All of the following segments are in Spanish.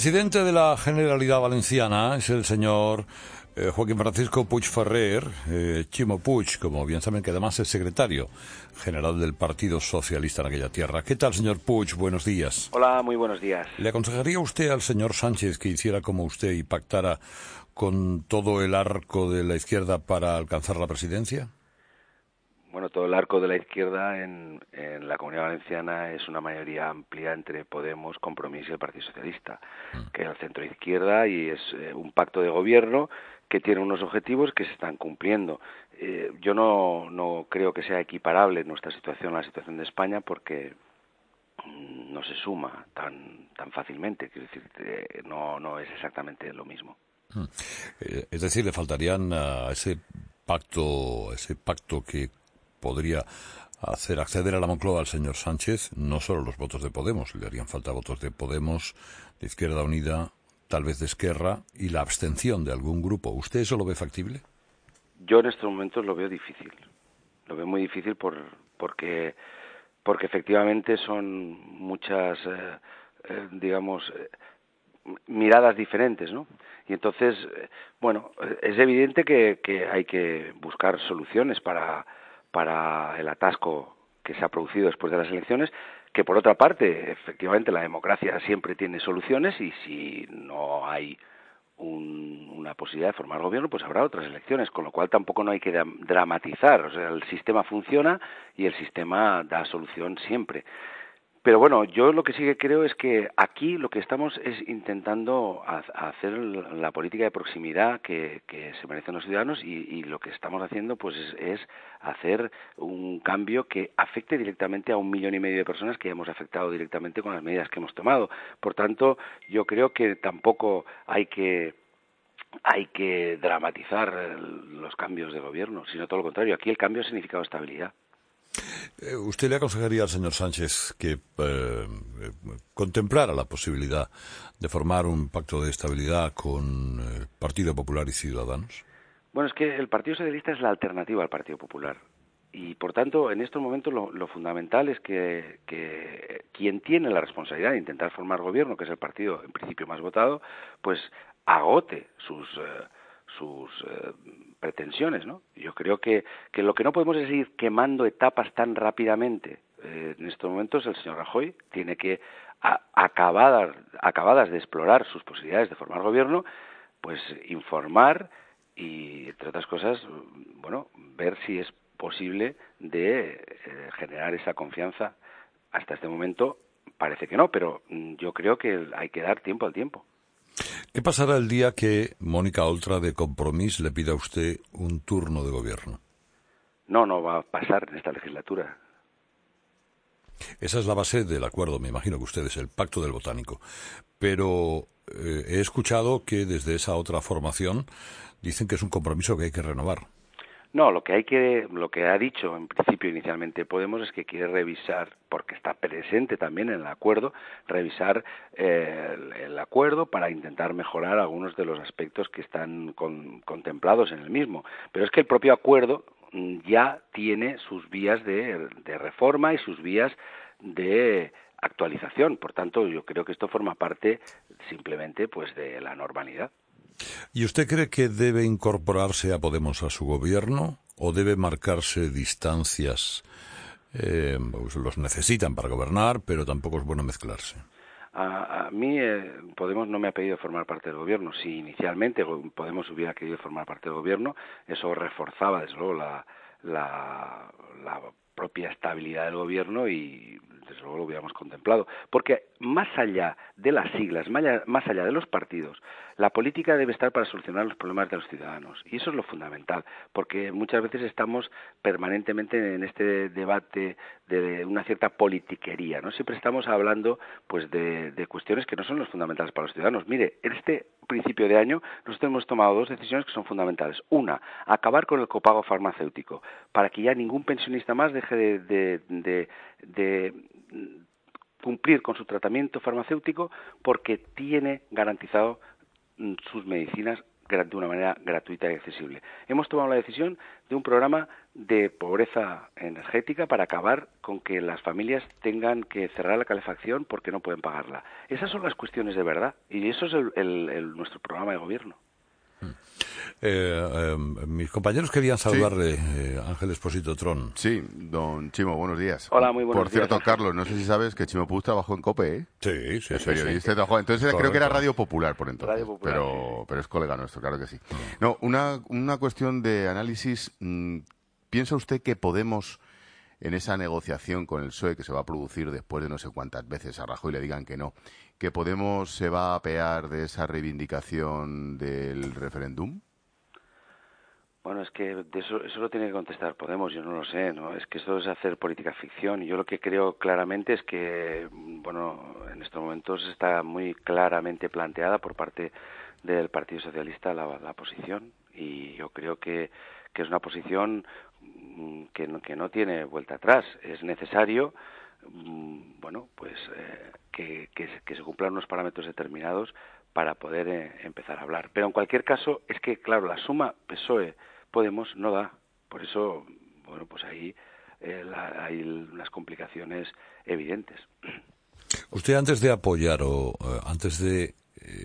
El presidente de la Generalidad Valenciana es el señor Joaquín Francisco Puig Ferrer, Chimo Puig, como bien saben, que además es secretario general del Partido Socialista en aquella tierra. ¿Qué tal, señor Puig? Buenos días. Hola, muy buenos días. ¿Le aconsejaría usted al señor Sánchez que hiciera como usted y pactara con todo el arco de la izquierda para alcanzar la presidencia? Bueno, todo el arco de la izquierda en la Comunidad Valenciana es una mayoría amplia entre Podemos, Compromís y el Partido Socialista, que es el centro izquierda y es un pacto de gobierno que tiene unos objetivos que se están cumpliendo. Yo no creo que sea equiparable nuestra situación a la situación de España porque no se suma tan fácilmente, quiero decir, no es exactamente lo mismo. Es decir, le faltarían a ese pacto que podría hacer acceder a la Moncloa al señor Sánchez, no solo los votos de Podemos, le harían falta votos de Podemos, de Izquierda Unida, tal vez de Esquerra, y la abstención de algún grupo. ¿Usted eso lo ve factible? Yo en estos momentos lo veo difícil. Lo veo muy difícil porque efectivamente son muchas, digamos, miradas diferentes, ¿no? Y entonces, bueno, es evidente que hay que buscar soluciones para el atasco que se ha producido después de las elecciones, que por otra parte, efectivamente, la democracia siempre tiene soluciones y si no hay una posibilidad de formar gobierno, pues habrá otras elecciones, con lo cual tampoco no hay que dramatizar, o sea, el sistema funciona y el sistema da solución siempre. Pero bueno, yo lo que sí que creo es que aquí lo que estamos es intentando hacer la política de proximidad que se merecen los ciudadanos y lo que estamos haciendo pues es hacer un cambio que afecte directamente a 1,5 millones de personas que hemos afectado directamente con las medidas que hemos tomado. Por tanto, yo creo que tampoco hay que dramatizar los cambios de gobierno, sino todo lo contrario. Aquí el cambio ha significado estabilidad. ¿Usted le aconsejaría al señor Sánchez que contemplara la posibilidad de formar un pacto de estabilidad con Partido Popular y Ciudadanos? Bueno, es que el Partido Socialista es la alternativa al Partido Popular. Y, por tanto, en estos momentos lo fundamental es que quien tiene la responsabilidad de intentar formar gobierno, que es el partido en principio más votado, pues agote sus pretensiones, ¿no? Yo creo que lo que no podemos es ir quemando etapas tan rápidamente. En estos momentos el señor Rajoy tiene que, acabadas de explorar sus posibilidades de formar gobierno, pues informar y, entre otras cosas, bueno, ver si es posible de generar esa confianza. Hasta este momento parece que no, pero yo creo que hay que dar tiempo al tiempo. ¿Qué pasará el día que Mónica Oltra de Compromís le pida a usted un turno de gobierno? No va a pasar en esta legislatura. Esa es la base del acuerdo, me imagino que ustedes, el Pacto del Botánico. Pero he escuchado que desde esa otra formación dicen que es un compromiso que hay que renovar. No, lo que ha dicho en principio inicialmente Podemos es que quiere revisar, porque está presente también en el acuerdo, revisar el acuerdo para intentar mejorar algunos de los aspectos que están contemplados en el mismo. Pero es que el propio acuerdo ya tiene sus vías de reforma y sus vías de actualización. Por tanto, yo creo que esto forma parte simplemente pues de la normalidad. ¿Y usted cree que debe incorporarse a Podemos a su gobierno o debe marcarse distancias? Pues los necesitan para gobernar, pero tampoco es bueno mezclarse. A mí Podemos no me ha pedido formar parte del gobierno. Si inicialmente Podemos hubiera querido formar parte del gobierno, eso reforzaba desde luego la propia estabilidad del gobierno y desde luego lo hubiéramos contemplado. Porque más allá de las siglas, más allá de los partidos, la política debe estar para solucionar los problemas de los ciudadanos. Y eso es lo fundamental, porque muchas veces estamos permanentemente en este debate de una cierta politiquería, ¿no? Siempre estamos hablando pues de cuestiones que no son los fundamentales para los ciudadanos. Mire, en este principio de año nosotros hemos tomado 2 decisiones que son fundamentales. Una, acabar con el copago farmacéutico, para que ya ningún pensionista más deje de cumplir con su tratamiento farmacéutico porque tiene garantizado sus medicinas de una manera gratuita y accesible. Hemos tomado la decisión de un programa de pobreza energética para acabar con que las familias tengan que cerrar la calefacción porque no pueden pagarla. Esas son las cuestiones de verdad y eso es nuestro programa de gobierno. Mis compañeros querían saludarle, Ángel Expósito Tron. Sí, don Chimo, buenos días. Hola, muy buenos días. Por cierto, Ángel. Carlos, no sé si sabes que Chimo Puig trabajó en COPE, ¿eh? Sí. El periodista trabajó. Entonces Correcto. creo que era Radio Popular por entonces. Radio Popular, pero es colega nuestro, claro que sí. No, una cuestión de análisis. ¿Piensa usted que Podemos, en esa negociación con el PSOE que se va a producir después de no sé cuántas veces a Rajoy le digan que no, que Podemos se va a apear de esa reivindicación del referéndum? Bueno, es que de eso lo tiene que contestar Podemos, yo no lo sé, ¿no? Es que esto es hacer política ficción. Y yo lo que creo claramente es que, bueno, en estos momentos está muy claramente planteada por parte del Partido Socialista la posición. Y yo creo que es una posición que no tiene vuelta atrás. Es necesario, bueno, pues que se cumplan unos parámetros determinados para poder empezar a hablar. Pero en cualquier caso, es que, claro, la suma PSOE-Podemos no da. Por eso, bueno, pues ahí hay unas complicaciones evidentes. Usted, antes de apoyar o antes de,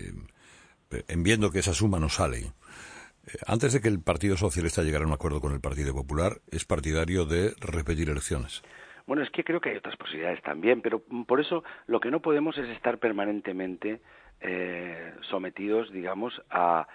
en viendo que esa suma no sale, antes de que el Partido Socialista llegara a un acuerdo con el Partido Popular, es partidario de repetir elecciones. Bueno, es que creo que hay otras posibilidades también, pero por eso lo que no podemos es estar permanentemente sometidos, digamos, a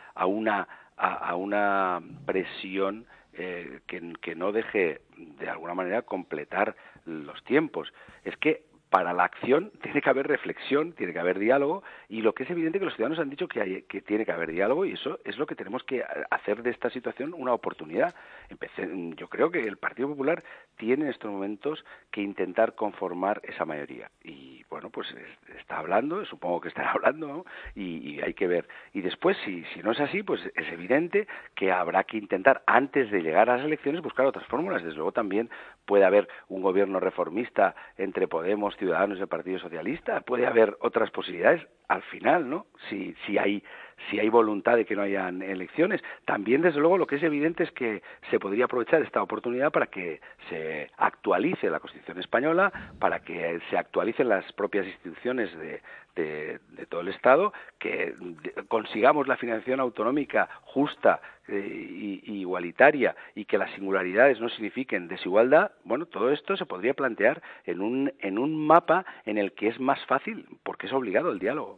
una presión que no deje, de alguna manera, completar los tiempos. Es que para la acción tiene que haber reflexión, tiene que haber diálogo, y lo que es evidente que los ciudadanos han dicho que tiene que haber diálogo, y eso es lo que tenemos que hacer de esta situación una oportunidad. Yo creo que el Partido Popular tiene en estos momentos que intentar conformar esa mayoría. Y bueno, pues está hablando, supongo que estará hablando, ¿no? Y hay que ver. Y después, si no es así, pues es evidente que habrá que intentar, antes de llegar a las elecciones, buscar otras fórmulas. Desde luego también puede haber un gobierno reformista entre Podemos, Ciudadanos y el Partido Socialista. Puede haber otras posibilidades al final, ¿no? Si hay voluntad de que no hayan elecciones. También, desde luego, lo que es evidente es que se podría aprovechar esta oportunidad para que se actualice la Constitución española, para que se actualicen las propias instituciones de todo el Estado, que consigamos la financiación autonómica justa y igualitaria, y que las singularidades no signifiquen desigualdad. Bueno, todo esto se podría plantear en un mapa en el que es más fácil, porque es obligado el diálogo.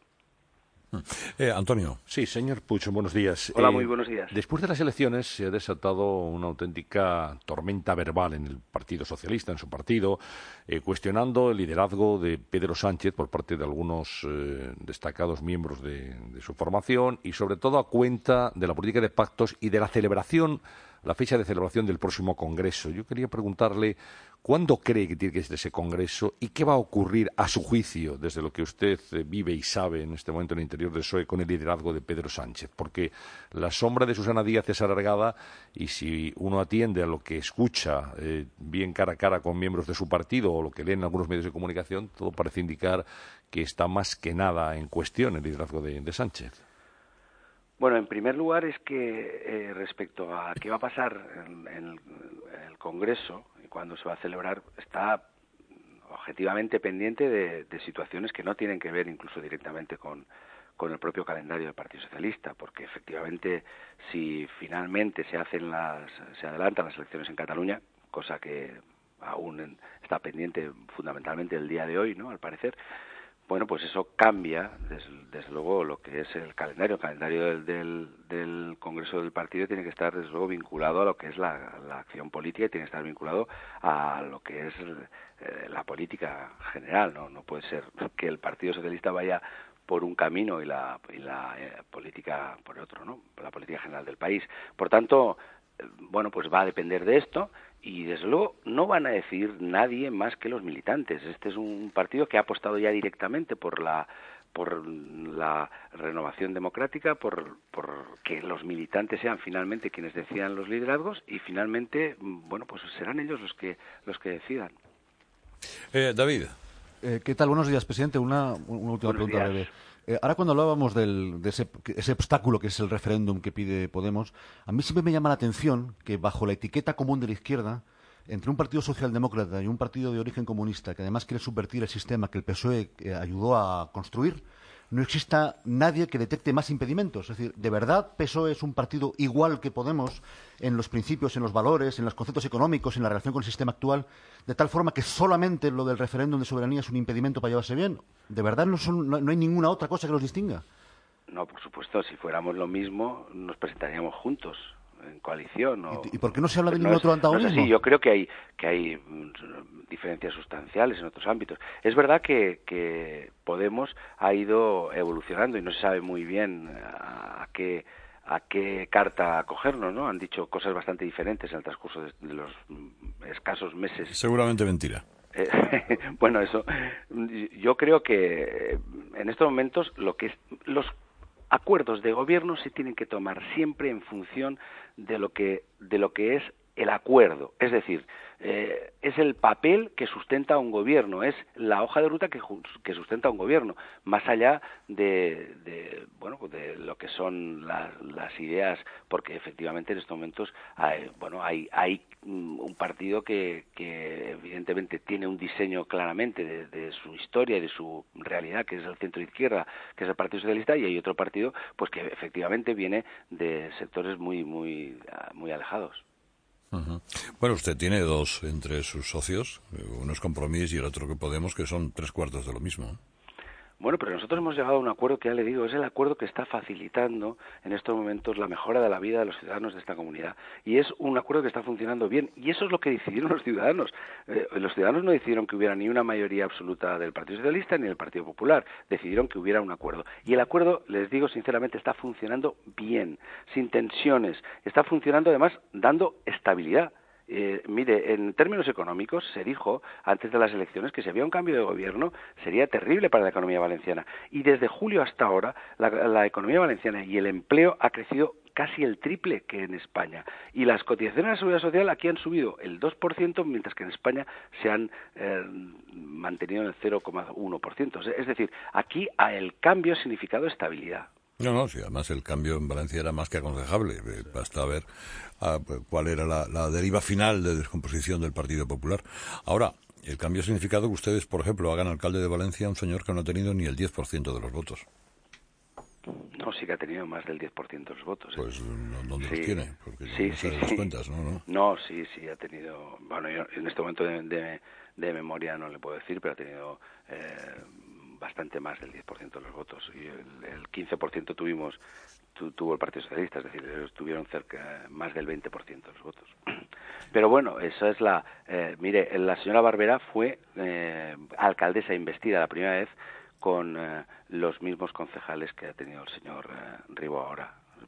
Antonio. Sí, señor Puig, buenos días. Hola, muy buenos días. Después de las elecciones se ha desatado una auténtica tormenta verbal en el Partido Socialista, en su partido, cuestionando el liderazgo de Pedro Sánchez por parte de algunos destacados miembros de su formación, y sobre todo a cuenta de la política de pactos y de la fecha de celebración del próximo Congreso. Yo quería preguntarle cuándo cree que tiene que ser ese Congreso y qué va a ocurrir, a su juicio, desde lo que usted vive y sabe en este momento en el interior del PSOE, con el liderazgo de Pedro Sánchez. Porque la sombra de Susana Díaz es alargada, y si uno atiende a lo que escucha, bien cara a cara con miembros de su partido, o lo que lee en algunos medios de comunicación, todo parece indicar que está más que nada en cuestión el liderazgo de Sánchez. Bueno, en primer lugar es que respecto a qué va a pasar en el Congreso y cuándo se va a celebrar, está objetivamente pendiente de situaciones que no tienen que ver incluso directamente con el propio calendario del Partido Socialista, porque efectivamente si finalmente se adelantan las elecciones en Cataluña, cosa que aún está pendiente fundamentalmente el día de hoy, ¿no?, al parecer. Bueno, pues eso cambia, desde luego, lo que es el calendario. El calendario del Congreso del Partido tiene que estar, desde luego, vinculado a lo que es la acción política, y tiene que estar vinculado a lo que es la política general, ¿no? No puede ser que el Partido Socialista vaya por un camino y la política por otro, ¿no? La política general del país. Por tanto, bueno, pues va a depender de esto. Y desde luego no van a decidir nadie más que los militantes. Este es un partido que ha apostado ya directamente por la renovación democrática, por que los militantes sean finalmente quienes decidan los liderazgos, y finalmente, bueno, pues serán ellos los que decidan. David. ¿Qué tal? Buenos días, presidente. Una última pregunta breve. Ahora cuando hablábamos de ese obstáculo que es el referéndum que pide Podemos, a mí siempre me llama la atención que bajo la etiqueta común de la izquierda, entre un partido socialdemócrata y un partido de origen comunista que además quiere subvertir el sistema que el PSOE ayudó a construir, no exista nadie que detecte más impedimentos. Es decir, ¿de verdad PSOE es un partido igual que Podemos en los principios, en los valores, en los conceptos económicos, en la relación con el sistema actual, de tal forma que solamente lo del referéndum de soberanía es un impedimento para llevarse bien? ¿De verdad no hay ninguna otra cosa que los distinga? No, por supuesto, si fuéramos lo mismo, nos presentaríamos juntos en coalición. ¿Y por qué no se habla de no ningún otro antagonismo? No es así. Yo creo que hay diferencias sustanciales en otros ámbitos. Es verdad que Podemos ha ido evolucionando y no se sabe muy bien a qué carta acogernos, ¿no? Han dicho cosas bastante diferentes en el transcurso de los escasos meses. Seguramente mentira. Bueno, eso. Yo creo que en estos momentos los acuerdos de gobierno se tienen que tomar siempre en función de lo que es el acuerdo, es decir, es el papel que sustenta un gobierno, es la hoja de ruta que sustenta un gobierno, más allá de lo que son las ideas, porque efectivamente en estos momentos hay un partido que evidentemente tiene un diseño claramente de su historia y de su realidad, que es el centro izquierda, que es el Partido Socialista, y hay otro partido pues que efectivamente viene de sectores muy alejados. Uh-huh. Bueno, usted tiene dos entre sus socios, uno es Compromís y el otro que Podemos, que son 3/4 de lo mismo. Bueno, pero nosotros hemos llegado a un acuerdo que ya le digo, es el acuerdo que está facilitando en estos momentos la mejora de la vida de los ciudadanos de esta comunidad. Y es un acuerdo que está funcionando bien. Y eso es lo que decidieron los ciudadanos. Los ciudadanos no decidieron que hubiera ni una mayoría absoluta del Partido Socialista ni del Partido Popular. Decidieron que hubiera un acuerdo. Y el acuerdo, les digo sinceramente, está funcionando bien, sin tensiones. Está funcionando además dando estabilidad. Mire, en términos económicos se dijo antes de las elecciones que si había un cambio de gobierno sería terrible para la economía valenciana, y desde julio hasta ahora la economía valenciana y el empleo ha crecido casi el triple que en España, y las cotizaciones a la Seguridad Social aquí han subido el 2%, mientras que en España se han mantenido en el 0,1%. Es decir, aquí el cambio ha significado estabilidad. No, sí, además el cambio en Valencia era más que aconsejable. Basta ver cuál era la deriva final de descomposición del Partido Popular. Ahora, el cambio ha significado que ustedes, por ejemplo, hagan alcalde de Valencia a un señor que no ha tenido ni el 10% de los votos. No, sí que ha tenido más del 10% de los votos. Pues, ¿dónde los tiene? Porque sí, no sé las cuentas, ¿no? No, sí, ha tenido... Bueno, yo en este momento de memoria no le puedo decir, pero ha tenido... bastante más del 10% de los votos, y el 15% tuvo el Partido Socialista, es decir, ellos tuvieron más del 20% de los votos. Pero bueno, eso es mire, la señora Barbera fue alcaldesa investida la primera vez con los mismos concejales que ha tenido el señor Ribó ahora.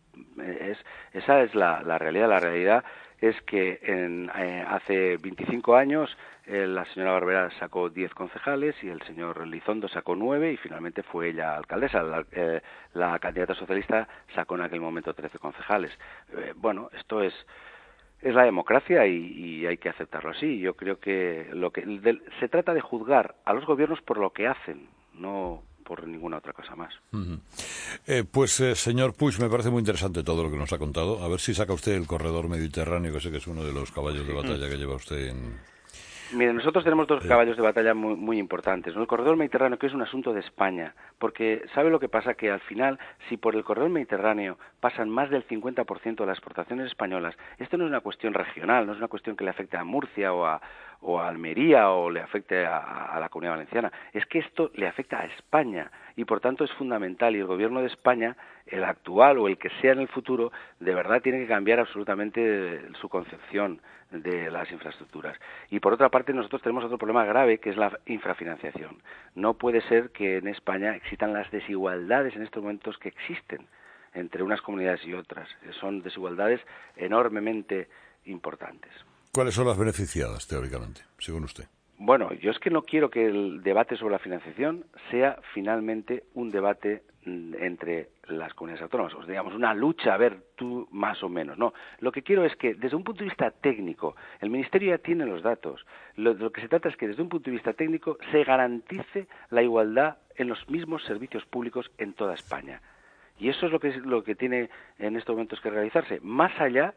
Esa es la realidad. La realidad es que hace 25 años la señora Barbera sacó 10 concejales y el señor Lizondo sacó 9, y finalmente fue ella alcaldesa. La candidata socialista sacó en aquel momento 13 concejales. Bueno, esto es la democracia y hay que aceptarlo así. Yo creo que se trata de juzgar a los gobiernos por lo que hacen, no por ninguna otra cosa más. Uh-huh. Señor Puig, me parece muy interesante todo lo que nos ha contado. A ver si saca usted el corredor mediterráneo, que sé que es uno de los caballos de batalla que lleva usted en... Mire, nosotros tenemos dos caballos de batalla muy importantes, ¿no? El corredor mediterráneo, que es un asunto de España, porque ¿sabe lo que pasa? Que al final, si por el corredor mediterráneo pasan más del 50% de las exportaciones españolas, esto no es una cuestión regional, no es una cuestión que le afecte a Murcia o a Almería o le afecte a la Comunidad Valenciana, es que esto le afecta a España y por tanto es fundamental, y el gobierno de España, el actual o el que sea en el futuro, de verdad tiene que cambiar absolutamente su concepción de las infraestructuras. Y por otra parte, nosotros tenemos otro problema grave, que es la infrafinanciación. No puede ser que en España existan las desigualdades en estos momentos que existen entre unas comunidades y otras. Son desigualdades enormemente importantes. ¿Cuáles son las beneficiadas, teóricamente, según usted? Bueno, yo es que no quiero que el debate sobre la financiación sea finalmente un debate entre las comunidades autónomas, o digamos una lucha, a ver, tú más o menos, no. Lo que quiero es que desde un punto de vista técnico, el Ministerio ya tiene los datos, lo que se trata es que desde un punto de vista técnico se garantice la igualdad en los mismos servicios públicos en toda España. Y eso es lo que tiene en estos momentos que realizarse, más allá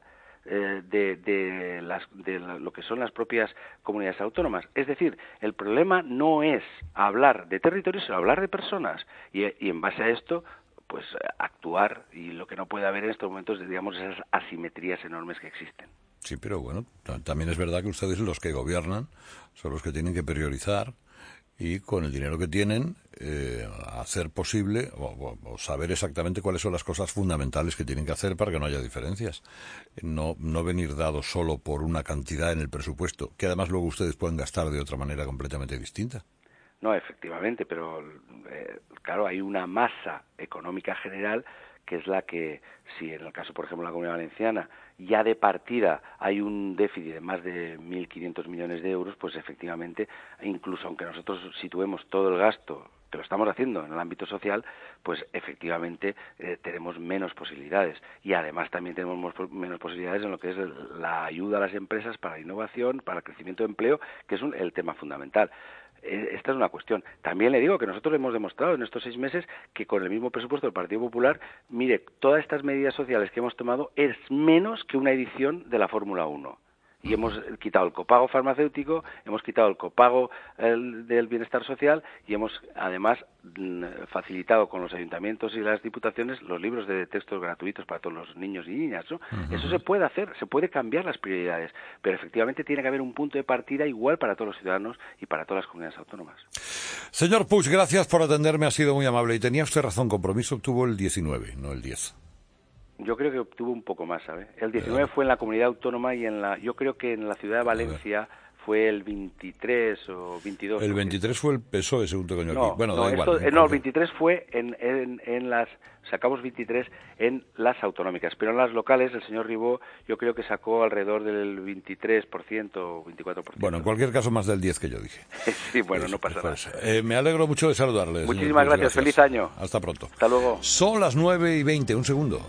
de lo que son las propias comunidades autónomas. Es decir, el problema no es hablar de territorios, sino hablar de personas. Y en base a esto, pues actuar, y lo que no puede haber en estos momentos, digamos, esas asimetrías enormes que existen. Sí, pero bueno, también es verdad que ustedes, los que gobiernan, son los que tienen que priorizar y con el dinero que tienen hacer posible o saber exactamente cuáles son las cosas fundamentales que tienen que hacer para que no haya diferencias. No venir dado solo por una cantidad en el presupuesto, que además luego ustedes pueden gastar de otra manera completamente distinta. No, efectivamente, pero claro, hay una masa económica general que es la que, si en el caso, por ejemplo, de la Comunidad Valenciana, ya de partida hay un déficit de más de 1.500 millones de euros, pues efectivamente, incluso aunque nosotros situemos todo el gasto, que lo estamos haciendo en el ámbito social, pues efectivamente tenemos menos posibilidades. Y además también tenemos menos posibilidades en lo que es la ayuda a las empresas para la innovación, para el crecimiento de empleo, que es el tema fundamental. Esta es una cuestión. También le digo que nosotros hemos demostrado en estos 6 meses que con el mismo presupuesto del Partido Popular, mire, todas estas medidas sociales que hemos tomado es menos que una edición de la Fórmula 1. Y hemos quitado el copago farmacéutico, hemos quitado el copago del bienestar social y hemos además facilitado con los ayuntamientos y las diputaciones los libros de textos gratuitos para todos los niños y niñas, ¿no? Uh-huh. Eso se puede hacer, se puede cambiar las prioridades, pero efectivamente tiene que haber un punto de partida igual para todos los ciudadanos y para todas las comunidades autónomas. Señor Puig, gracias por atenderme, ha sido muy amable. Y tenía usted razón, compromiso obtuvo el 19, no el 10. Yo creo que obtuvo un poco más, ¿sabe? El 19 fue en la comunidad autónoma y yo creo que en la ciudad de Valencia fue el 23 o 22. El 23 fue el PSOE, según tengo yo aquí. Bueno, da igual. No, el 23 fue en las... Sacamos 23 en las autonómicas, pero en las locales el señor Ribó yo creo que sacó alrededor del 23% o 24%. Bueno, en cualquier caso más del 10 que yo dije. Sí, bueno, no pasa nada. Me alegro mucho de saludarles. Muchísimas gracias, feliz año. Hasta pronto. Hasta luego. Son las 9:20, un segundo.